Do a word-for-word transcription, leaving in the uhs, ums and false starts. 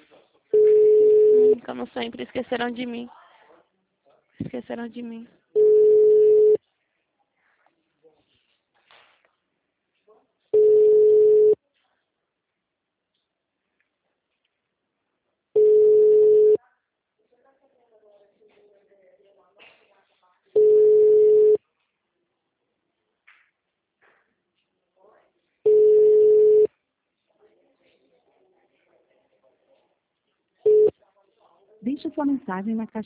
Hum, como sempre, esqueceram de mim. Esqueceram de mim. Deixe sua mensagem na caixa